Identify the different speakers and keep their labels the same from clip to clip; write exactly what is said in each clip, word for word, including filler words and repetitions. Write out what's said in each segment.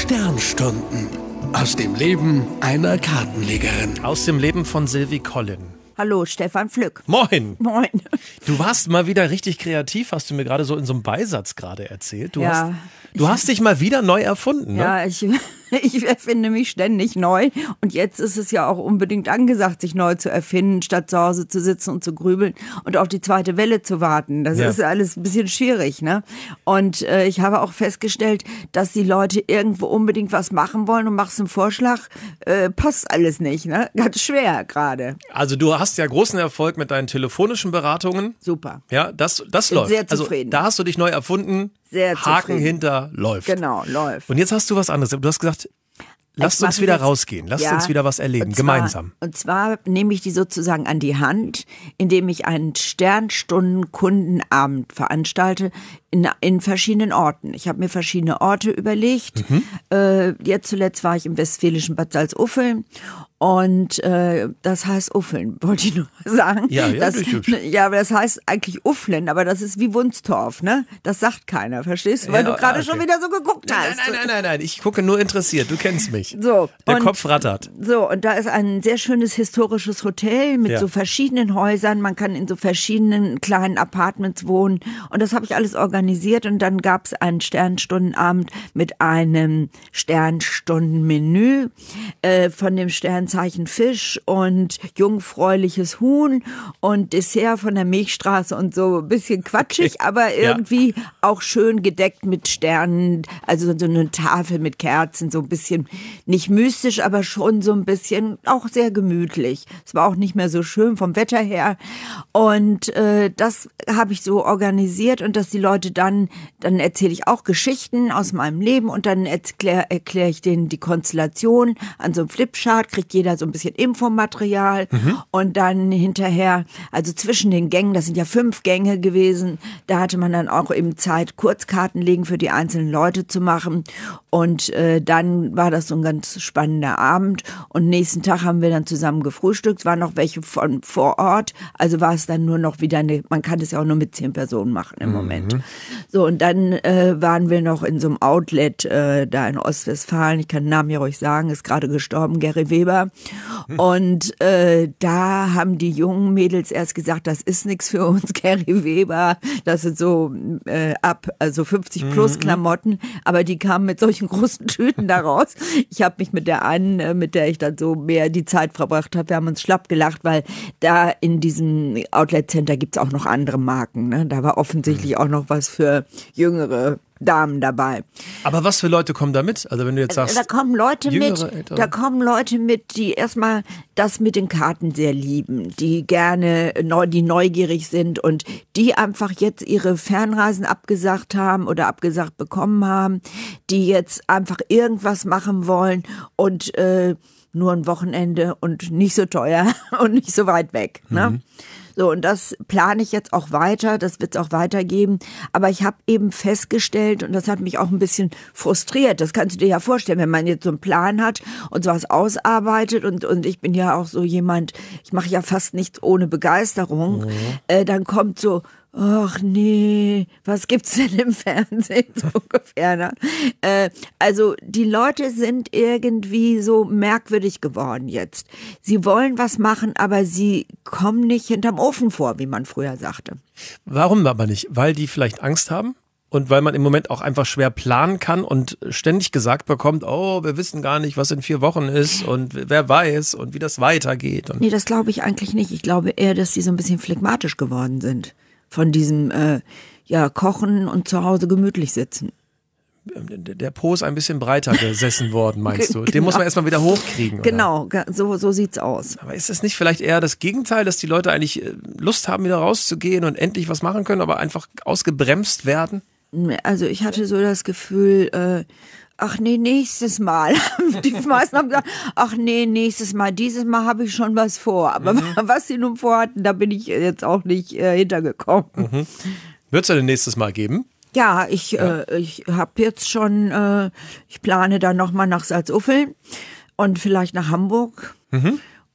Speaker 1: Sternstunden. Aus dem Leben einer Kartenlegerin.
Speaker 2: Aus dem Leben von Sylvie Collin.
Speaker 3: Hallo, Stefan Flück.
Speaker 2: Moin.
Speaker 3: Moin.
Speaker 2: Du warst mal wieder richtig kreativ, hast du mir gerade so in so einem Beisatz gerade erzählt. Du,
Speaker 3: Ja,
Speaker 2: hast, du hast dich mal wieder neu erfunden, ne?
Speaker 3: Ja, ich, ich erfinde mich ständig neu. Und jetzt ist es ja auch unbedingt angesagt, sich neu zu erfinden, statt zu Hause zu sitzen und zu grübeln und auf die zweite Welle zu warten. Das
Speaker 2: Ja.
Speaker 3: ist alles ein bisschen schwierig, ne? Und äh, ich habe auch festgestellt, dass die Leute irgendwo unbedingt was machen wollen und machst einen Vorschlag, äh, passt alles nicht, ne? Ganz schwer gerade.
Speaker 2: Also du hast ja großen Erfolg mit deinen telefonischen Beratungen.
Speaker 3: Super.
Speaker 2: Ja, das, das
Speaker 3: Bin
Speaker 2: läuft.
Speaker 3: sehr zufrieden.
Speaker 2: Also da hast du dich neu erfunden.
Speaker 3: Sehr
Speaker 2: Haken
Speaker 3: zufrieden.
Speaker 2: hinter, läuft.
Speaker 3: Genau, läuft.
Speaker 2: Und jetzt hast du was anderes. Du hast gesagt, lasst
Speaker 3: Ich
Speaker 2: uns
Speaker 3: mache
Speaker 2: wieder
Speaker 3: jetzt-
Speaker 2: rausgehen. Lasst
Speaker 3: Ja,
Speaker 2: uns wieder was erleben,
Speaker 3: und zwar,
Speaker 2: gemeinsam.
Speaker 3: Und zwar nehme ich die sozusagen an die Hand, indem ich einen Sternstunden-Kundenabend veranstalte in, in verschiedenen Orten. Ich habe mir verschiedene Orte überlegt.
Speaker 2: Mhm.
Speaker 3: Äh, jetzt zuletzt war ich im westfälischen Bad Salzuffeln. Und äh, das heißt Uffeln, wollte ich nur mal sagen.
Speaker 2: Ja, ja,
Speaker 3: das,
Speaker 2: das ist hübsch.
Speaker 3: ja, aber das heißt eigentlich Ufflen, aber das ist wie Wunstorf, ne? Das sagt keiner, verstehst du? Weil
Speaker 2: Ja,
Speaker 3: du gerade
Speaker 2: okay.
Speaker 3: schon wieder so geguckt
Speaker 2: Nein,
Speaker 3: hast.
Speaker 2: nein, nein, nein, nein. Ich gucke nur interessiert. Du kennst mich.
Speaker 3: So,
Speaker 2: Der
Speaker 3: und-
Speaker 2: Kopf rattert.
Speaker 3: So, und da ist ein sehr schönes historisches Hotel mit
Speaker 2: Ja.
Speaker 3: so verschiedenen Häusern. Man kann in so verschiedenen kleinen Apartments wohnen. Und das habe ich alles organisiert. Und dann gab es einen Sternstundenabend mit einem Sternstundenmenü äh, von dem Sternzeichen Fisch und jungfräuliches Huhn und Dessert von der Milchstraße und so ein bisschen quatschig, aber
Speaker 2: Ja.
Speaker 3: irgendwie auch schön gedeckt mit Sternen. Also so eine Tafel mit Kerzen, so ein bisschen nicht mystisch, aber schon so ein bisschen auch sehr gemütlich. Es war auch nicht mehr so schön vom Wetter her. Und äh, das habe ich so organisiert und dass die Leute dann, dann erzähle ich auch Geschichten aus meinem Leben und dann erkläre erklär ich denen die Konstellation an so einem Flipchart, kriegt jeder so ein bisschen Infomaterial und dann hinterher, also zwischen den Gängen, das sind ja fünf Gänge gewesen, da hatte man dann auch eben Zeit, Kurzkarten legen für die einzelnen Leute zu machen und äh, dann war das so ein ganz spannender Abend und nächsten Tag haben wir dann zusammen gefrühstückt, es waren noch welche von vor Ort, also war es dann nur noch wieder eine, man kann es ja auch nur mit zehn Personen machen im Moment. So und dann äh, waren wir noch in so einem Outlet äh, da in Ostwestfalen, ich kann den Namen ja ruhig sagen, ist gerade gestorben, Gary Weber. Und äh, da haben die jungen Mädels erst gesagt, das ist nichts für uns, Gary Weber, das sind so äh, ab, also fünfzig plus Klamotten, aber die kamen mit solchen großen Tüten da raus. Ich habe mich mit der einen, äh, mit der ich dann so mehr die Zeit verbracht habe, wir haben uns schlapp gelacht, weil da in diesem Outlet Center gibt's auch noch andere Marken. Ne? Da war offensichtlich auch noch was für jüngere Damen dabei.
Speaker 2: Aber was für Leute kommen da mit? Also wenn du jetzt sagst,
Speaker 3: Da kommen Leute
Speaker 2: jüngere,
Speaker 3: mit,
Speaker 2: ältere?
Speaker 3: da kommen Leute mit, die erstmal das mit den Karten sehr lieben, die gerne, neu, die neugierig sind und die einfach jetzt ihre Fernreisen abgesagt haben oder abgesagt bekommen haben, die jetzt einfach irgendwas machen wollen und äh, nur ein Wochenende und nicht so teuer und nicht so weit weg. Ne?
Speaker 2: Mhm.
Speaker 3: So, und das plane ich jetzt auch weiter, das wird es auch weitergeben. Aber ich habe eben festgestellt, und das hat mich auch ein bisschen frustriert, das kannst du dir ja vorstellen, wenn man jetzt so einen Plan hat und sowas ausarbeitet und, und ich bin ja auch so jemand, ich mache ja fast nichts ohne Begeisterung,
Speaker 2: Mhm.
Speaker 3: äh, dann kommt so, ach nee, was gibt's denn im Fernsehen so ungefähr? Ne? Äh, also die Leute sind irgendwie so merkwürdig geworden jetzt. Sie wollen was machen, aber sie kommen nicht hinterm Ofen vor, wie man früher sagte.
Speaker 2: warum aber nicht? Weil die vielleicht Angst haben? Und weil man im Moment auch einfach schwer planen kann und ständig gesagt bekommt, oh, wir wissen gar nicht, was in vier Wochen ist und wer weiß und wie das weitergeht. Und
Speaker 3: Nee, das glaube ich eigentlich nicht. Ich glaube eher, dass sie so ein bisschen phlegmatisch geworden sind. Von diesem, äh, ja, Kochen und zu Hause gemütlich sitzen.
Speaker 2: der Po ist ein bisschen breiter gesessen worden, meinst du? Den
Speaker 3: Genau.
Speaker 2: muss man erstmal wieder hochkriegen. Oder?
Speaker 3: Genau, ge- so, so sieht's aus.
Speaker 2: Aber ist es nicht vielleicht eher das Gegenteil, dass die Leute eigentlich äh, Lust haben, wieder rauszugehen und endlich was machen können, aber einfach ausgebremst werden?
Speaker 3: Also ich hatte so das Gefühl, äh, ach nee, nächstes Mal. Die meisten haben gesagt, ach nee, nächstes Mal. Dieses Mal habe ich schon was vor. Aber
Speaker 2: Mhm.
Speaker 3: was sie nun vorhatten, da bin ich jetzt auch nicht äh, hintergekommen.
Speaker 2: Mhm. Wird es ja denn nächstes Mal geben?
Speaker 3: Ja, ich, ja. Äh, ich habe jetzt schon, äh, ich plane dann nochmal nach Salzuffeln und vielleicht nach Hamburg.
Speaker 2: Mhm.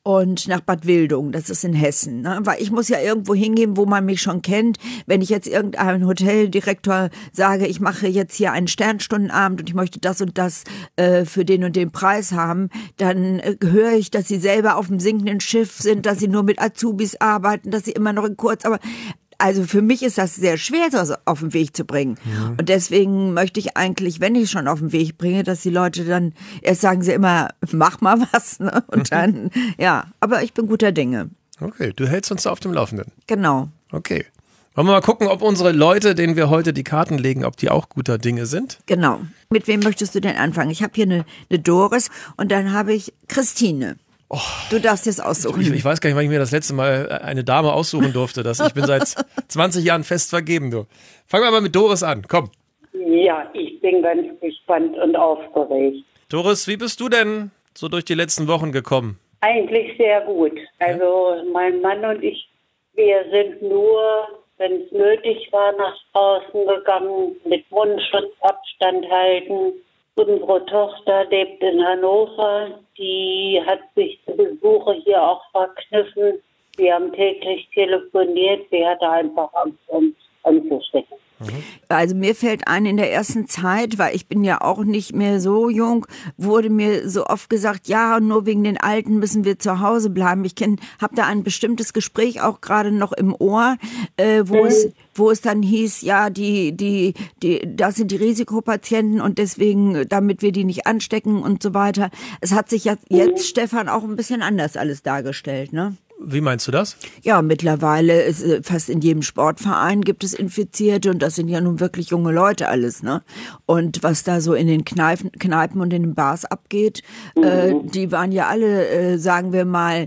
Speaker 3: und nach Bad Wildung, das ist in Hessen. Ne? Weil ich muss ja irgendwo hingehen, wo man mich schon kennt. Wenn ich jetzt irgendeinem Hoteldirektor sage, ich mache jetzt hier einen Sternstundenabend und ich möchte das und das äh, für den und den Preis haben, dann äh, höre ich, dass sie selber auf dem sinkenden Schiff sind, dass sie nur mit Azubis arbeiten, dass sie immer noch in Kurzarbeit. Also für mich ist das sehr schwer, das auf den Weg zu bringen. Ja. Und deswegen möchte ich eigentlich, wenn ich schon auf den Weg bringe, dass die Leute dann, erst sagen sie immer, mach mal was, ne? Und dann, ja, aber ich bin guter Dinge.
Speaker 2: Okay, du hältst uns da auf dem Laufenden.
Speaker 3: Genau.
Speaker 2: Okay. Wollen wir mal gucken, ob unsere Leute, denen wir heute die Karten legen, ob die auch guter Dinge sind?
Speaker 3: Genau. Mit wem möchtest du denn anfangen? Ich habe hier eine, eine Doris und dann habe ich Christine. Oh, du darfst jetzt aussuchen.
Speaker 2: Ich, ich weiß gar nicht, wann ich mir das letzte Mal eine Dame aussuchen durfte. Das, ich bin seit zwanzig Jahren fest vergeben. Du. Fangen wir mal mit Doris an, komm.
Speaker 4: Ja, ich bin ganz gespannt und aufgeregt.
Speaker 2: Doris, wie bist du denn so durch die letzten Wochen gekommen?
Speaker 4: Eigentlich sehr gut. Also mein Mann und ich, wir sind nur, wenn es nötig war, nach draußen gegangen, mit Mundschutz, Abstand halten. Unsere Tochter lebt in Hannover, die hat sich zu Besuche hier auch verkniffen. Wir haben täglich telefoniert, sie hatte einfach Angst, uns anzustecken.
Speaker 3: Also mir fällt ein, in der ersten Zeit, weil ich bin ja auch nicht mehr so jung, wurde mir so oft gesagt, ja, nur wegen den Alten müssen wir zu Hause bleiben. Ich habe da ein bestimmtes Gespräch auch gerade noch im Ohr, äh, wo mhm. es wo es dann hieß, ja, die die die das sind die Risikopatienten und deswegen, damit wir die nicht anstecken und so weiter. Es hat sich ja jetzt, mhm. Stefan, auch ein bisschen anders alles dargestellt, ne?
Speaker 2: Wie meinst du das?
Speaker 3: Ja, mittlerweile ist fast in jedem Sportverein gibt es Infizierte und das sind ja nun wirklich junge Leute alles, ne? Und was da so in den Kneipen, Kneipen und in den Bars abgeht, mhm. äh, die waren ja alle, äh, sagen wir mal,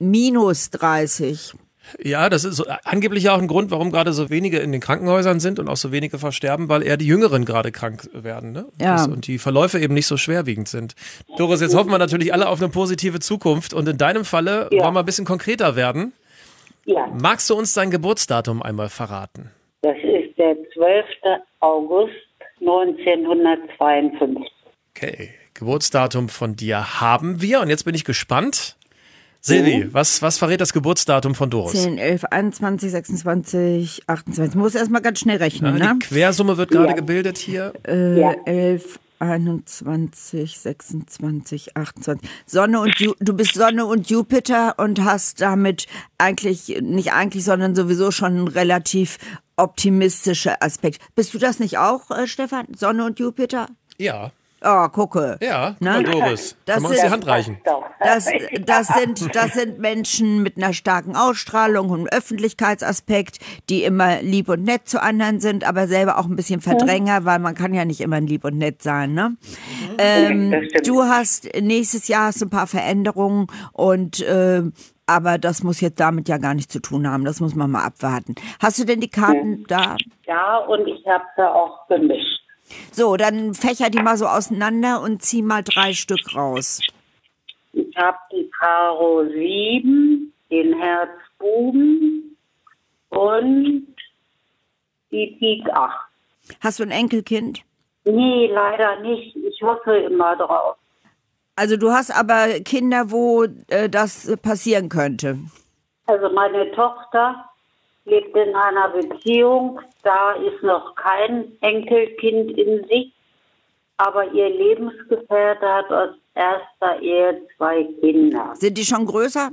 Speaker 3: minus dreißig.
Speaker 2: Ja, das ist so, angeblich auch ein Grund, warum gerade so wenige in den Krankenhäusern sind und auch so wenige versterben, weil eher die Jüngeren gerade krank werden, ne?
Speaker 3: Ja.
Speaker 2: Das, und die Verläufe eben nicht so schwerwiegend sind. Doris, jetzt hoffen wir natürlich alle auf eine positive Zukunft und in deinem Falle ja. wollen wir ein bisschen konkreter werden.
Speaker 4: Ja.
Speaker 2: Magst du uns dein Geburtsdatum einmal verraten?
Speaker 4: Das ist der zwölfter August neunzehnhundertzweiundfünfzig.
Speaker 2: Okay, Geburtsdatum von dir haben wir und jetzt bin ich gespannt. Silvi, mhm. was, was verrät das Geburtsdatum von Doris?
Speaker 3: zehn, elf, einundzwanzig, sechsundzwanzig, achtundzwanzig. Ich muss erstmal ganz schnell rechnen,
Speaker 2: ja,
Speaker 3: ne?
Speaker 2: Die Quersumme wird gerade
Speaker 4: ja.
Speaker 2: gebildet hier.
Speaker 3: Äh, ja. elf, einundzwanzig, sechsundzwanzig, achtundzwanzig. Sonne und Ju- du bist Sonne und Jupiter und hast damit eigentlich, nicht eigentlich, sondern sowieso schon einen relativ optimistischen Aspekt. Bist du das nicht auch, äh, Stefan? Sonne und Jupiter?
Speaker 2: Ja.
Speaker 3: Oh, gucke.
Speaker 2: Ja,
Speaker 3: ne?
Speaker 2: Doris,
Speaker 3: das
Speaker 2: kann man uns die Hand reichen?
Speaker 3: Das, das, sind, das sind Menschen mit einer starken Ausstrahlung und Öffentlichkeitsaspekt, die immer lieb und nett zu anderen sind, aber selber auch ein bisschen Verdränger, weil man kann ja nicht immer lieb und nett sein. Ne? Mhm. Ähm, du hast, nächstes Jahr hast du ein paar Veränderungen und äh, aber das muss jetzt damit ja gar nichts zu tun haben. Das muss man mal abwarten. Hast du denn die Karten da?
Speaker 4: Ja, und ich habe sie auch gemischt.
Speaker 3: So, dann fächer die mal so auseinander und zieh mal drei Stück raus.
Speaker 4: Ich habe die Karo sieben, den Herz Buben und die Pik acht.
Speaker 3: Hast du ein Enkelkind?
Speaker 4: Nee, leider nicht. Ich hoffe immer drauf.
Speaker 3: Also du hast aber Kinder, wo äh, das passieren könnte.
Speaker 4: Also meine Tochter lebt in einer Beziehung, da ist noch kein Enkelkind in sich, aber ihr Lebensgefährte hat aus erster Ehe zwei Kinder.
Speaker 3: Sind die schon größer?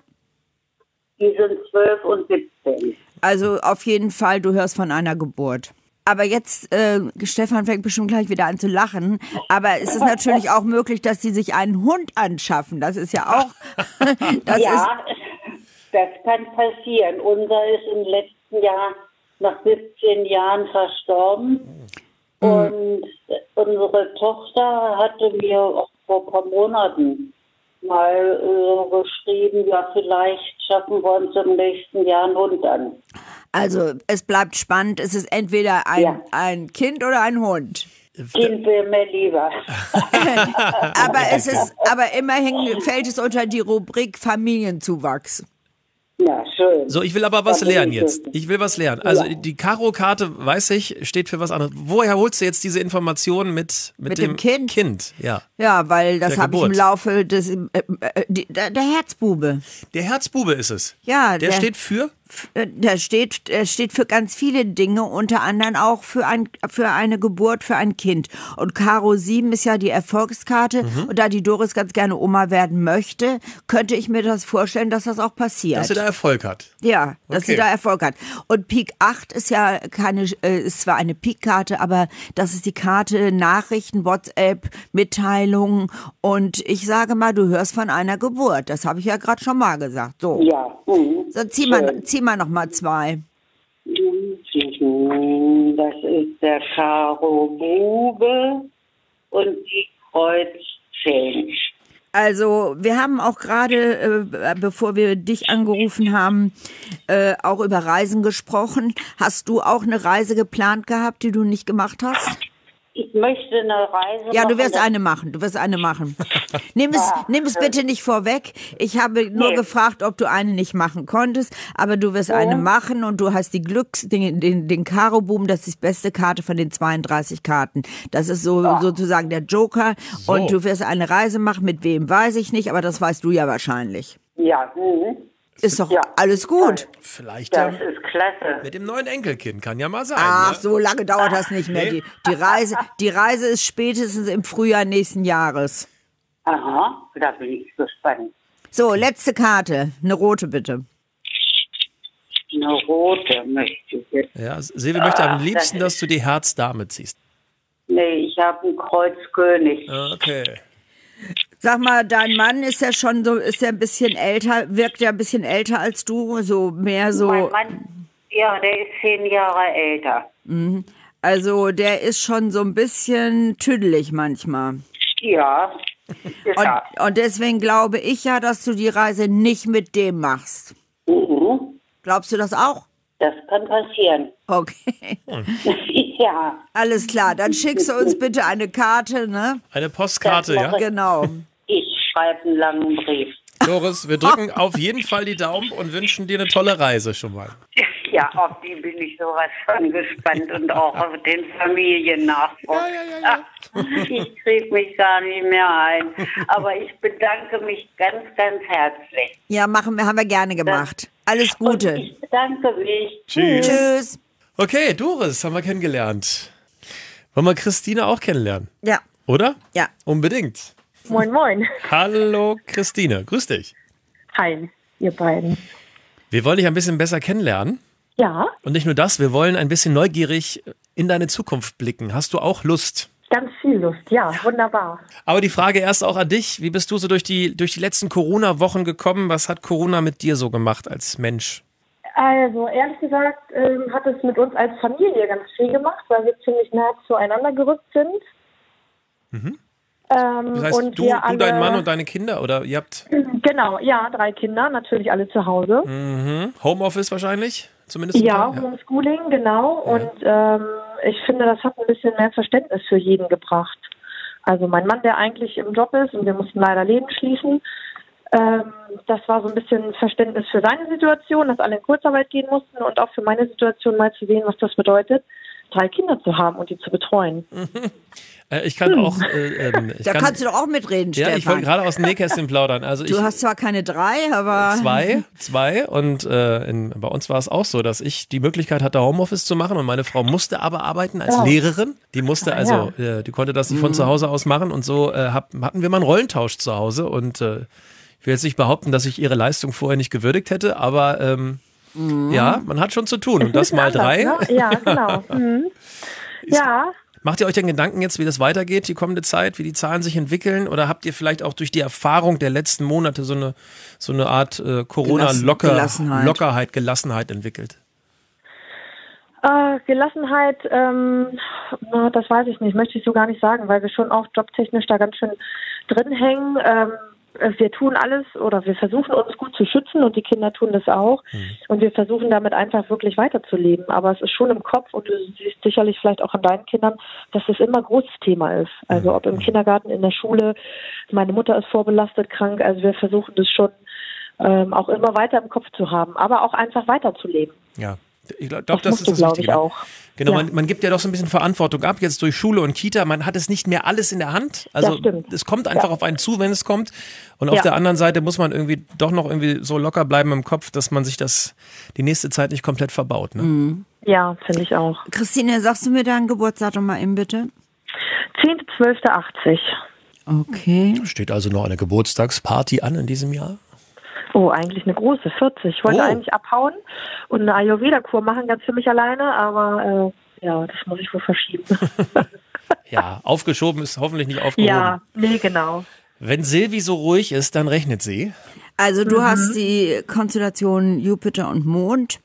Speaker 4: Die sind zwölf und siebzehn.
Speaker 3: Also auf jeden Fall, du hörst von einer Geburt. Aber jetzt, äh, Stefan fängt bestimmt gleich wieder an zu lachen, aber es ist natürlich auch möglich, dass sie sich einen Hund anschaffen. Das ist ja auch... das
Speaker 4: ja,
Speaker 3: ist
Speaker 4: das kann passieren. Unser ist im letzten Jahr nach siebzehn Jahren verstorben. Mhm. Und unsere Tochter hatte mir auch vor ein paar Monaten mal äh, geschrieben, ja, vielleicht schaffen wir uns im nächsten Jahr einen Hund an.
Speaker 3: Also es bleibt spannend. Es ist entweder ein, ja. ein Kind oder ein Hund.
Speaker 4: Kind wäre mir lieber.
Speaker 3: aber es ist, aber immerhin fällt es unter die Rubrik Familienzuwachs.
Speaker 4: Ja, schön.
Speaker 2: So, ich will aber was
Speaker 4: Da bin
Speaker 2: lernen
Speaker 4: ich
Speaker 2: jetzt.
Speaker 4: glücklich.
Speaker 2: Ich will was lernen. Also
Speaker 4: Ja.
Speaker 2: die Karo-Karte, weiß ich, steht für was anderes. Woher holst du jetzt diese Informationen mit, mit,
Speaker 3: Mit
Speaker 2: dem,
Speaker 3: dem Kind?
Speaker 2: Kind, ja.
Speaker 3: Ja, weil das
Speaker 2: Der
Speaker 3: habe ich im
Speaker 2: Geburt.
Speaker 3: Laufe des, äh, äh, die, der, der Herzbube.
Speaker 2: Der Herzbube ist es.
Speaker 3: Ja,
Speaker 2: Der
Speaker 3: der-
Speaker 2: steht für?
Speaker 3: Äh, Der steht, der steht für ganz viele Dinge, unter anderem auch für, ein, für eine Geburt, für ein Kind. Und Karo sieben ist ja die Erfolgskarte.
Speaker 2: Mhm.
Speaker 3: Und da die Doris ganz gerne Oma werden möchte, könnte ich mir das vorstellen, dass das auch passiert.
Speaker 2: Dass sie da Erfolg hat.
Speaker 3: Ja, dass
Speaker 2: Okay.
Speaker 3: sie da Erfolg hat. Und Pik acht ist ja keine, äh, ist zwar eine Pik-Karte, aber das ist die Karte Nachrichten, WhatsApp, Mitteilungen. Und ich sage mal, du hörst von einer Geburt. Das habe ich ja gerade schon mal gesagt. So,
Speaker 4: Ja. Mhm.
Speaker 3: so zieh, mal,
Speaker 4: Schön.
Speaker 3: zieh mal noch mal zwei.
Speaker 4: Das ist der Karo Bube und die Kreuz zehn.
Speaker 3: Also wir haben auch gerade, äh, bevor wir dich angerufen haben, äh, auch über Reisen gesprochen. Hast du auch eine Reise geplant gehabt, die du nicht gemacht hast?
Speaker 4: Ich möchte eine Reise
Speaker 3: Ja, du
Speaker 4: machen.
Speaker 3: wirst eine machen. Du wirst eine machen. Nimm es, nimm es bitte nicht vorweg. Ich habe nur
Speaker 4: Nee.
Speaker 3: gefragt, ob du eine nicht machen konntest, aber du wirst eine machen und du hast die Glücks, den, den, den Karo-Boom, das ist die beste Karte von den zweiunddreißig Karten. Das ist so sozusagen der Joker
Speaker 2: So.
Speaker 3: und du wirst eine Reise machen. Mit wem weiß ich nicht, aber das weißt du ja wahrscheinlich.
Speaker 4: Ja, mhm.
Speaker 3: Ist doch
Speaker 4: Ja.
Speaker 3: alles gut.
Speaker 2: Vielleicht
Speaker 4: Das
Speaker 2: ja,
Speaker 4: ist klasse.
Speaker 2: mit dem neuen Enkelkind, kann ja mal sein.
Speaker 3: Ach,
Speaker 2: ne?
Speaker 3: so lange dauert das nicht mehr. Die, die, Reise, die Reise ist spätestens im Frühjahr nächsten Jahres.
Speaker 4: Aha, da bin ich gespannt.
Speaker 3: So, letzte Karte. Eine rote bitte.
Speaker 4: Eine rote möchte ich jetzt.
Speaker 2: Ja, Silvi möchte am
Speaker 4: Ah,
Speaker 2: liebsten,
Speaker 4: das
Speaker 2: dass du die Herz-Dame ziehst.
Speaker 4: Nee, ich habe einen Kreuzkönig.
Speaker 2: Okay.
Speaker 3: Sag mal, dein Mann ist ja schon so, ist ja ein bisschen älter, wirkt ja ein bisschen älter als du, so mehr so,
Speaker 4: Mein Mann, ja, der ist zehn Jahre älter.
Speaker 3: also der ist schon so ein bisschen tüdelig manchmal.
Speaker 4: Ja, ist
Speaker 3: Und,
Speaker 4: er.
Speaker 3: und deswegen glaube ich ja, dass du die Reise nicht mit dem machst.
Speaker 4: Mhm.
Speaker 3: Glaubst du das auch?
Speaker 4: Das kann passieren.
Speaker 3: Okay,
Speaker 4: Ja,
Speaker 3: alles klar. Dann schickst du uns bitte eine Karte, ne?
Speaker 2: Eine Postkarte,
Speaker 4: Das
Speaker 2: ja?
Speaker 4: mache
Speaker 3: Genau.
Speaker 4: ich schreibe einen langen Brief.
Speaker 2: Doris, wir drücken auf jeden Fall die Daumen und wünschen dir eine tolle Reise schon mal.
Speaker 4: Ja, auf die bin ich sowas von gespannt und auch auf den Familiennachwuchs. Ich kriege mich gar nicht mehr ein. Aber ich bedanke mich ganz, ganz herzlich.
Speaker 3: Ja, machen wir, haben wir gerne gemacht. Alles
Speaker 4: Und
Speaker 3: Gute.
Speaker 4: ich bedanke mich.
Speaker 2: Tschüss.
Speaker 3: Tschüss.
Speaker 2: Okay, Doris haben wir kennengelernt. Wollen wir Christine auch kennenlernen?
Speaker 3: Ja,
Speaker 2: Oder?
Speaker 3: ja.
Speaker 2: Unbedingt.
Speaker 5: Moin, moin.
Speaker 2: Hallo Christine, grüß dich.
Speaker 5: Hi, ihr beiden.
Speaker 2: Wir wollen dich ein bisschen besser kennenlernen.
Speaker 5: Ja,
Speaker 2: Und nicht nur das, wir wollen ein bisschen neugierig in deine Zukunft blicken. Hast du auch Lust?
Speaker 5: ganz viel Lust. Ja, wunderbar.
Speaker 2: Aber die Frage erst auch an dich. Wie bist du so durch die, durch die letzten Corona-Wochen gekommen? Was hat Corona mit dir so gemacht als Mensch?
Speaker 5: Also, ehrlich gesagt, ähm, hat es mit uns als Familie ganz viel gemacht, weil wir ziemlich nah zueinander gerückt sind.
Speaker 2: Mhm.
Speaker 5: Ähm,
Speaker 2: Das heißt,
Speaker 5: und
Speaker 2: du,
Speaker 5: wir
Speaker 2: du,
Speaker 5: alle,
Speaker 2: dein Mann und deine Kinder? Oder ihr habt
Speaker 5: Genau, ja, drei Kinder, natürlich alle zu Hause.
Speaker 2: mhm. Homeoffice wahrscheinlich? Zumindest?
Speaker 5: Ja,
Speaker 2: ein paar?
Speaker 5: Homeschooling, genau. Und ähm, ich finde, das hat ein bisschen mehr Verständnis für jeden gebracht. Also mein Mann, der eigentlich im Job ist und wir mussten leider Läden schließen, ähm, das war so ein bisschen Verständnis für seine Situation, dass alle in Kurzarbeit gehen mussten und auch für meine Situation mal zu sehen, was das bedeutet, drei Kinder zu haben und die zu betreuen.
Speaker 2: Äh, ich kann auch. Äh, ähm, ich
Speaker 3: Da
Speaker 2: kann,
Speaker 3: kannst du doch auch mitreden,
Speaker 2: ja, ich
Speaker 3: Stefan.
Speaker 2: wollte gerade aus dem Nähkästchen plaudern. Also ich,
Speaker 3: Du hast zwar keine drei, aber...
Speaker 2: Zwei, zwei und äh, in, bei uns war es auch so, dass ich die Möglichkeit hatte, Homeoffice zu machen und meine Frau musste aber arbeiten als
Speaker 5: Oh.
Speaker 2: Lehrerin. Die musste
Speaker 5: Ah,
Speaker 2: also, äh, die konnte das nicht von zu Hause aus machen und so äh, hab, hatten wir mal einen Rollentausch zu Hause und äh, ich will jetzt nicht behaupten, dass ich ihre Leistung vorher nicht gewürdigt hätte, aber ähm, ja, man hat schon zu tun und das mal
Speaker 5: Bisschen
Speaker 2: drei.
Speaker 5: anders, ne? Ja, genau. Mhm. Ja,
Speaker 2: Macht ihr euch denn Gedanken jetzt, wie das weitergeht, die kommende Zeit, wie die Zahlen sich entwickeln? Oder habt ihr vielleicht auch durch die Erfahrung der letzten Monate so eine, so eine Art äh, Corona-Locker,
Speaker 3: Gelassenheit.
Speaker 2: Lockerheit, Gelassenheit entwickelt?
Speaker 5: Äh, Gelassenheit, ähm, na, das weiß ich nicht, möchte ich so gar nicht sagen, weil wir schon auch jobtechnisch da ganz schön drin hängen. Ähm, wir tun alles oder wir versuchen uns gut zu schützen und die Kinder tun das auch. Mhm. Und wir versuchen damit einfach wirklich weiterzuleben. Aber es ist schon im Kopf und du siehst sicherlich vielleicht auch an deinen Kindern, dass das immer ein großes Thema ist. Also ob im Kindergarten, in der Schule. Meine Mutter ist vorbelastet, krank. Also wir versuchen das schon ähm, auch immer weiter im Kopf zu haben, aber auch einfach weiterzuleben.
Speaker 2: Ja. Ich glaube,
Speaker 5: Das
Speaker 2: das,
Speaker 5: musst
Speaker 2: ist
Speaker 5: du,
Speaker 2: das
Speaker 5: glaub
Speaker 2: Wichtige.
Speaker 5: ich, auch.
Speaker 2: Genau,
Speaker 5: Ja.
Speaker 2: man, man gibt ja doch so ein bisschen Verantwortung ab, jetzt durch Schule und Kita. Man hat es nicht mehr alles in der Hand. Also
Speaker 5: Ja, stimmt.
Speaker 2: es kommt einfach
Speaker 5: Ja.
Speaker 2: auf einen zu, wenn es kommt. Und auf
Speaker 5: Ja.
Speaker 2: der anderen Seite muss man irgendwie doch noch irgendwie so locker bleiben im Kopf, dass man sich das die nächste Zeit nicht komplett verbaut. Ne?
Speaker 3: Mhm.
Speaker 5: Ja, finde ich auch.
Speaker 3: Christine, sagst du mir dein Geburtsdatum mal eben bitte?
Speaker 5: zehnter zwölfter achtzig.
Speaker 3: Okay.
Speaker 2: Steht also noch eine Geburtstagsparty an in diesem Jahr?
Speaker 5: Oh, eigentlich eine große, vierzig. Ich wollte
Speaker 2: Oh.
Speaker 5: eigentlich abhauen und eine Ayurveda-Kur machen, ganz für mich alleine, aber äh, ja, das muss ich wohl verschieben.
Speaker 2: Ja, aufgeschoben ist hoffentlich nicht aufgehoben.
Speaker 5: Ja, nee, genau.
Speaker 2: Wenn Silvi so ruhig ist, dann rechnet sie.
Speaker 3: Also du
Speaker 5: Mhm.
Speaker 3: hast die Konstellation Jupiter und Mond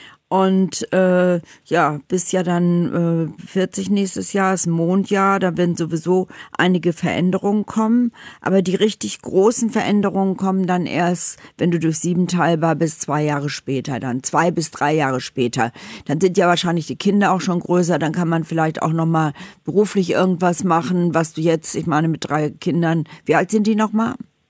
Speaker 3: und äh, ja, bist ja dann äh, vierzig nächstes Jahr, ist Mondjahr, da werden sowieso einige Veränderungen kommen, aber die richtig großen Veränderungen kommen dann erst, wenn du durch sieben teilbar bist, zwei Jahre später, dann zwei bis drei Jahre später. Dann sind ja wahrscheinlich die Kinder auch schon größer, dann kann man vielleicht auch nochmal beruflich irgendwas machen, was du jetzt, ich meine mit drei Kindern, wie alt sind die nochmal?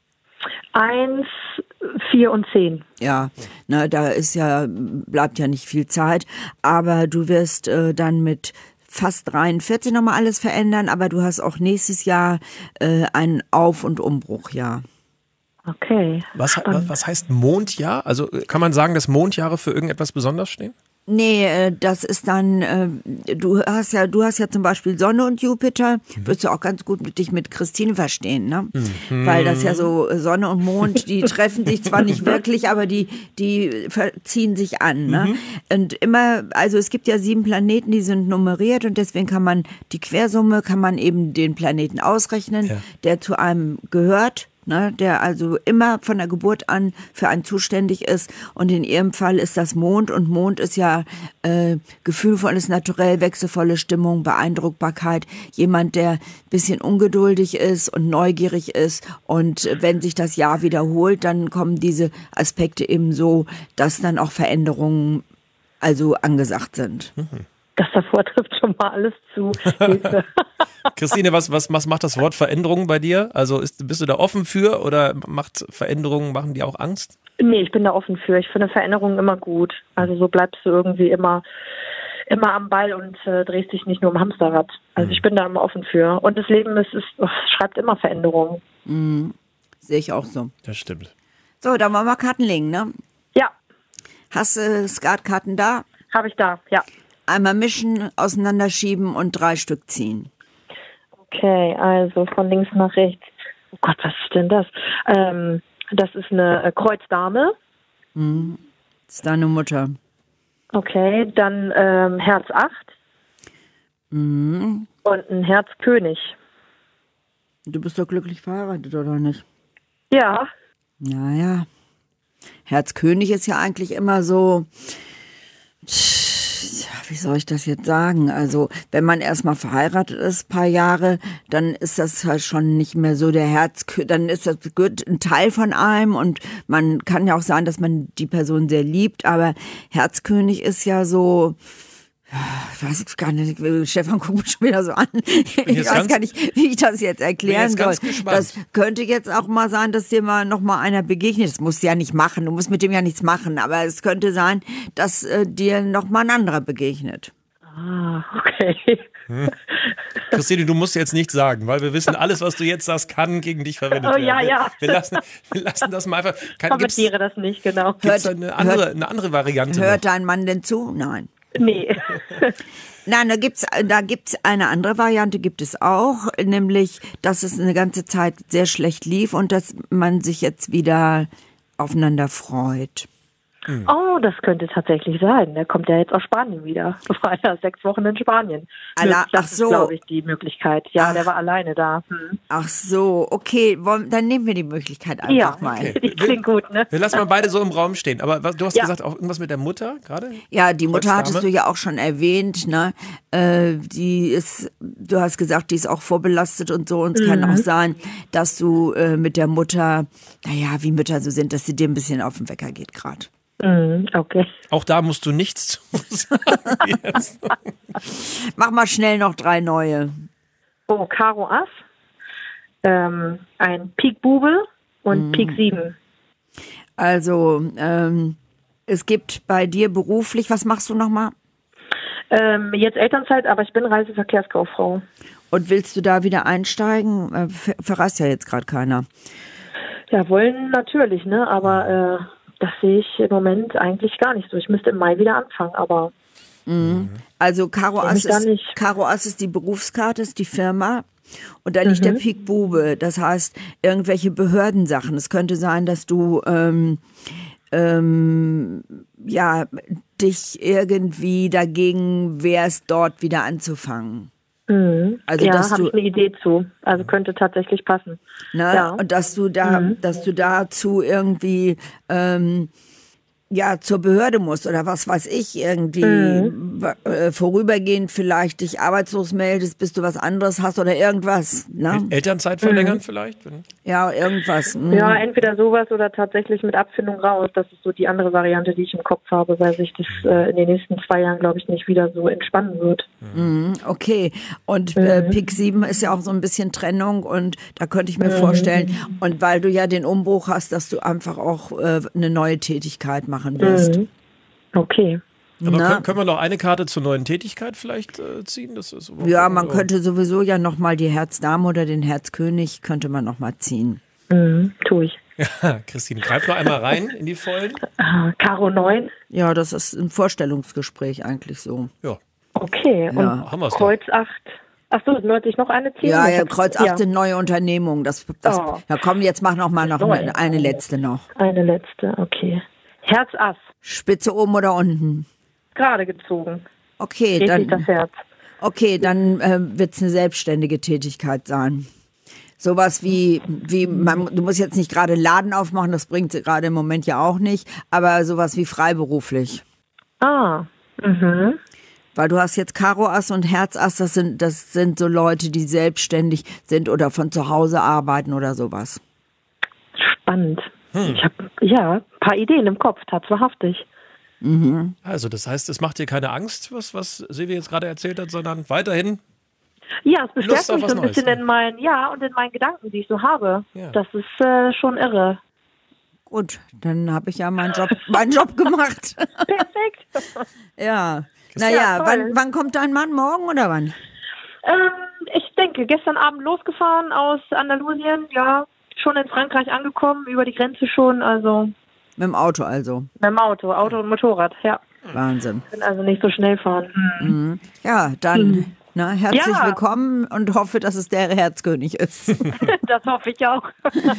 Speaker 5: Eins, vier und zehn.
Speaker 3: Ja, na, da ist ja, bleibt ja nicht viel Zeit, aber du wirst äh, dann mit fast dreiundvierzig nochmal alles verändern, aber du hast auch nächstes Jahr äh, ein Auf- und Umbruchjahr.
Speaker 5: Okay.
Speaker 2: Was, was, was heißt Mondjahr? Also äh, kann man sagen, dass Mondjahre für irgendetwas besonders stehen?
Speaker 3: Nee, äh, das ist dann, äh, du hast ja, du hast ja zum Beispiel Sonne und Jupiter, wirst du auch ganz gut mit dich mit Christine verstehen, ne?
Speaker 2: Mhm.
Speaker 3: Weil das ja so äh, Sonne und Mond, die treffen sich zwar nicht wirklich, aber die, die ziehen sich an, ne?
Speaker 2: Mhm.
Speaker 3: Und immer, also es gibt ja sieben Planeten, die sind nummeriert und deswegen kann man die Quersumme, kann man eben den Planeten ausrechnen,
Speaker 2: Ja.
Speaker 3: der zu einem gehört. Ne, der also immer von der Geburt an für einen zuständig ist. Und in ihrem Fall ist das Mond. Und Mond ist ja äh, gefühlvolles Naturell, wechselvolle Stimmung, Beeindruckbarkeit. Jemand, der ein bisschen ungeduldig ist und neugierig ist. Und wenn sich das Jahr wiederholt, dann kommen diese Aspekte eben so, dass dann auch Veränderungen also angesagt sind.
Speaker 5: Das davor trifft schon mal alles zu. Hilfe.
Speaker 2: Christine, was, was, was macht das Wort Veränderung bei dir? Also ist, bist du da offen für oder macht Veränderungen, machen die auch Angst?
Speaker 5: Nee, ich bin da offen für. Ich finde Veränderungen immer gut. Also so bleibst du irgendwie immer immer am Ball und äh, drehst dich nicht nur im Hamsterrad. Also ich bin da immer offen für. Und das Leben ist, ist oh, es schreibt immer Veränderungen.
Speaker 3: Mhm. Sehe ich auch so.
Speaker 2: Das stimmt.
Speaker 3: So, dann wollen wir Karten legen, ne?
Speaker 5: Ja,
Speaker 3: Hast du Skatkarten da?
Speaker 5: habe ich da, ja.
Speaker 3: Einmal mischen, auseinanderschieben und drei Stück ziehen.
Speaker 5: Okay, also von links nach rechts. Oh Gott, was ist denn das? Ähm, das ist eine äh, Kreuzdame.
Speaker 3: Mhm. Das ist deine Mutter.
Speaker 5: Okay, dann ähm, Herz acht
Speaker 3: Mhm.
Speaker 5: und ein Herz König.
Speaker 3: Du bist doch glücklich verheiratet, oder nicht?
Speaker 5: Ja,
Speaker 3: Naja. Herzkönig ist ja eigentlich immer so, tja, wie soll ich das jetzt sagen? Also, wenn man erstmal verheiratet ist, paar Jahre, dann ist das halt schon nicht mehr so der Herzkönig, dann ist das gut ein Teil von einem und man kann ja auch sagen, dass man die Person sehr liebt, aber Herzkönig ist ja so, ich weiß gar nicht, Stefan guckt mich schon wieder so an. Ich
Speaker 2: jetzt
Speaker 3: weiß
Speaker 2: ganz-
Speaker 3: gar nicht, wie ich das jetzt erklären
Speaker 2: jetzt ganz
Speaker 3: soll.
Speaker 2: gespannt.
Speaker 3: Das könnte jetzt auch mal sein, dass dir mal noch mal einer begegnet. Das musst du ja nicht machen. Du musst mit dem ja nichts machen. Aber es könnte sein, dass äh, dir noch mal ein anderer begegnet.
Speaker 5: ah, okay.
Speaker 2: Christine, du musst jetzt nichts sagen, weil wir wissen, alles, was du jetzt sagst, kann gegen dich verwendet
Speaker 5: Oh,
Speaker 2: werden.
Speaker 5: ja,
Speaker 2: wir,
Speaker 5: ja.
Speaker 2: Wir, lassen, wir lassen das mal einfach. Kann, gibt's
Speaker 5: Kommentiere das nicht, genau.
Speaker 2: gibt's
Speaker 3: Hört-
Speaker 2: eine, andere,
Speaker 3: hört-
Speaker 2: eine andere Variante?
Speaker 3: Hört
Speaker 2: noch?
Speaker 3: dein Mann denn zu? Nein.
Speaker 5: Nee.
Speaker 3: Nein, da gibt's, da gibt's eine andere Variante, gibt es auch, nämlich, dass es eine ganze Zeit sehr schlecht lief und dass man sich jetzt wieder aufeinander freut.
Speaker 5: Oh, das könnte tatsächlich sein. Der kommt ja jetzt aus Spanien wieder. War ja sechs Wochen in Spanien.
Speaker 3: Alla-
Speaker 5: das
Speaker 3: ach so.
Speaker 5: ist, glaube ich, die Möglichkeit. Ja,
Speaker 3: Ach.
Speaker 5: der war alleine da. Hm.
Speaker 3: Ach so, okay, wollen, dann nehmen wir die Möglichkeit einfach
Speaker 5: Ja,
Speaker 3: mal.
Speaker 2: Okay.
Speaker 5: die klingt gut, ne?
Speaker 2: Wir lassen mal beide so im Raum stehen. Aber was, du hast
Speaker 5: Ja.
Speaker 2: gesagt, auch irgendwas mit der Mutter gerade?
Speaker 3: Ja, die Mutter
Speaker 2: Kreuzdame?
Speaker 3: hattest du ja auch schon erwähnt, ne? Äh, die ist, du hast gesagt, die ist auch vorbelastet und so. Und es kann auch sein, dass du äh, mit der Mutter, naja, wie Mütter so sind, dass sie dir ein bisschen auf den Wecker geht gerade.
Speaker 5: Mhm, okay.
Speaker 2: Auch da musst du nichts zu sagen. Jetzt.
Speaker 3: Mach mal schnell noch drei neue.
Speaker 5: Oh, Karo Ass, ähm, ein Pik Bube und Pik sieben.
Speaker 3: Also, ähm, es gibt bei dir beruflich, was machst du nochmal?
Speaker 5: Ähm, jetzt Elternzeit, aber ich bin Reiseverkehrskauffrau.
Speaker 3: Und willst du da wieder einsteigen? Äh, ver- verreist ja jetzt gerade keiner.
Speaker 5: Ja, wollen natürlich, ne? Aber äh, das sehe ich im Moment eigentlich gar nicht so. Ich müsste im Mai wieder anfangen, aber
Speaker 3: Mhm. Also Karo
Speaker 5: Kenn
Speaker 3: Ass
Speaker 5: ich da
Speaker 3: ist,
Speaker 5: nicht.
Speaker 3: Karo Ass ist die Berufskarte, ist die Firma. Und da liegt der Pik Bube. Das heißt, irgendwelche Behördensachen. Es könnte sein, dass du ähm, ähm, ja, dich irgendwie dagegen wehrst, dort wieder anzufangen.
Speaker 5: mhm.
Speaker 3: Also,
Speaker 5: ja,
Speaker 3: dass
Speaker 5: habe
Speaker 3: du-
Speaker 5: ich eine Idee zu. Also könnte tatsächlich passen.
Speaker 3: Ne?
Speaker 5: Ja.
Speaker 3: Und dass du da, dass du dazu irgendwie ähm, ja zur Behörde musst oder was weiß ich, irgendwie äh, vorübergehend vielleicht dich arbeitslos meldest, bis du was anderes hast oder irgendwas. Ne?
Speaker 2: Elternzeit verlängern vielleicht? Wenn-
Speaker 3: Ja, irgendwas. Mhm.
Speaker 5: Ja, entweder sowas oder tatsächlich mit Abfindung raus. Das ist so die andere Variante, die ich im Kopf habe, weil sich das äh, in den nächsten zwei Jahren, glaube ich, nicht wieder so entspannen wird.
Speaker 3: Okay, und äh, Pik sieben ist ja auch so ein bisschen Trennung und da könnte ich mir vorstellen, und weil du ja den Umbruch hast, dass du einfach auch äh, eine neue Tätigkeit machen wirst.
Speaker 5: Mhm. Okay.
Speaker 2: Aber
Speaker 3: Na?
Speaker 2: können, können wir noch eine Karte zur neuen Tätigkeit vielleicht äh, ziehen? Das ist
Speaker 3: Ja, man könnte sowieso ja nochmal die Herzdame oder den Herzkönig könnte man nochmal ziehen.
Speaker 5: Mhm. Tue ich.
Speaker 2: Ja, Christine, greif noch einmal rein in die Vollen.
Speaker 5: Ah, Karo neun.
Speaker 3: Ja, das ist ein Vorstellungsgespräch eigentlich so.
Speaker 2: Ja.
Speaker 5: Okay.
Speaker 3: Ja.
Speaker 5: Und
Speaker 2: Haben wir's doch.
Speaker 5: Kreuz acht. Ach so, sollte ich noch eine ziehen?
Speaker 3: Ja,
Speaker 5: Ich
Speaker 3: ja,
Speaker 5: hab-
Speaker 3: Kreuz acht
Speaker 5: ja.
Speaker 3: sind neue Unternehmungen. Das, das,
Speaker 5: Oh.
Speaker 3: Ja, komm, jetzt mach noch mal noch
Speaker 5: Neu.
Speaker 3: eine, eine letzte noch.
Speaker 5: Eine letzte, okay. Herz Ass.
Speaker 3: Spitze oben oder unten?
Speaker 5: Gerade gezogen.
Speaker 3: Okay,
Speaker 5: Dreht sich das
Speaker 3: dann,
Speaker 5: Herz.
Speaker 3: okay, dann äh, wird es eine selbstständige Tätigkeit sein. Sowas wie, wie man, du musst jetzt nicht gerade Laden aufmachen, das bringt sie gerade im Moment ja auch nicht, aber sowas wie freiberuflich.
Speaker 5: Ah. Mhm.
Speaker 3: Weil du hast jetzt Karo Ass und Herz Ass, das sind, das sind so Leute, die selbstständig sind oder von zu Hause arbeiten oder sowas.
Speaker 5: Spannend. Ich habe ja ein paar Ideen im Kopf, tatsächlich.
Speaker 2: Also das heißt, es macht dir keine Angst, was, was Silvia jetzt gerade erzählt hat, sondern weiterhin.
Speaker 5: Ja, es bestärkt
Speaker 2: Lust auf
Speaker 5: mich
Speaker 2: was
Speaker 5: so ein bisschen
Speaker 2: Neues,
Speaker 5: in meinen, ja, und in meinen Gedanken, die ich so habe.
Speaker 2: Ja.
Speaker 5: Das ist äh, schon irre.
Speaker 3: Gut, dann habe ich ja meinen Job, meinen Job gemacht.
Speaker 5: Perfekt.
Speaker 3: Ja.
Speaker 5: Ja,
Speaker 3: Naja,
Speaker 5: toll.
Speaker 3: wann, wann kommt dein Mann? Morgen oder wann?
Speaker 5: ähm, ich denke, gestern Abend losgefahren aus Andalusien, ja, schon in Frankreich angekommen, über die Grenze schon, also
Speaker 3: Mit dem Auto also.
Speaker 5: mit dem Auto, Auto und Motorrad, ja.
Speaker 3: Wahnsinn.
Speaker 5: Bin also nicht so schnell fahren. Hm.
Speaker 3: Ja, dann na, herzlich
Speaker 5: Ja.
Speaker 3: willkommen und hoffe, dass es der Herzkönig ist.
Speaker 5: Das hoffe ich auch.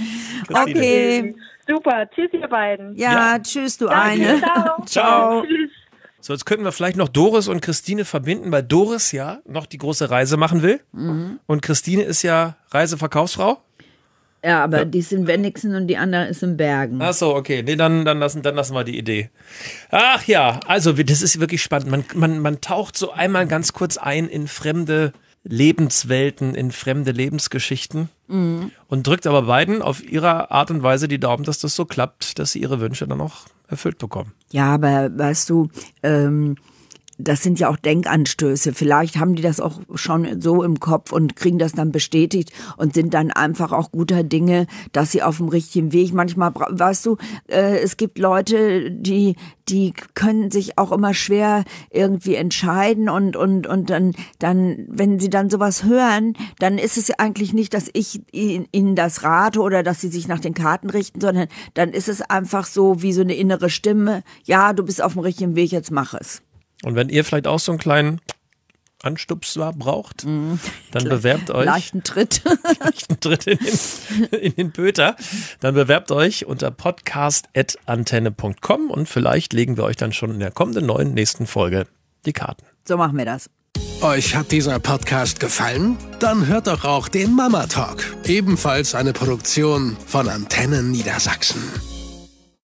Speaker 3: Okay.
Speaker 5: Super, tschüss ihr beiden.
Speaker 3: Ja, tschüss, du
Speaker 5: Danke,
Speaker 3: eine.
Speaker 5: ciao.
Speaker 3: Ciao.
Speaker 5: Tschüss.
Speaker 2: So, jetzt könnten wir vielleicht noch Doris und Christine verbinden, weil Doris ja noch die große Reise machen will. Und Christine ist ja Reiseverkaufsfrau.
Speaker 3: Ja, aber die ist in Wenigsen und die andere ist in Bergen.
Speaker 2: Ach so, okay. Nee, dann, dann, lassen, dann lassen wir die Idee. Ach ja, also wir- das ist wirklich spannend. Man, man, man taucht so einmal ganz kurz ein in fremde Lebenswelten, in fremde Lebensgeschichten und drückt aber beiden auf ihre Art und Weise die Daumen, dass das so klappt, dass sie ihre Wünsche dann auch erfüllt bekommen.
Speaker 3: Ja, aber weißt du, ähm, das sind ja auch Denkanstöße. Vielleicht haben die das auch schon so im Kopf und kriegen das dann bestätigt und sind dann einfach auch guter Dinge, dass sie auf dem richtigen Weg. Manchmal, bra- weißt du, äh, es gibt Leute, die die können sich auch immer schwer irgendwie entscheiden und und und dann dann, wenn sie dann sowas hören, dann ist es ja eigentlich nicht, dass ich ihnen ihnen das rate oder dass sie sich nach den Karten richten, sondern dann ist es einfach so wie so eine innere Stimme. Ja, du bist auf dem richtigen Weg, jetzt mach es.
Speaker 2: Und wenn ihr vielleicht auch so einen kleinen Anstupser braucht, dann bewerbt euch.
Speaker 3: Leichten Tritt.
Speaker 2: Leichten Tritt in den, in den Pöter. Dann bewerbt euch unter podcast at antenne punkt com und vielleicht legen wir euch dann schon in der kommenden neuen nächsten Folge die Karten.
Speaker 3: So machen wir das.
Speaker 1: Euch hat dieser Podcast gefallen? Dann hört doch auch den Mama Talk, ebenfalls eine Produktion von Antenne Niedersachsen.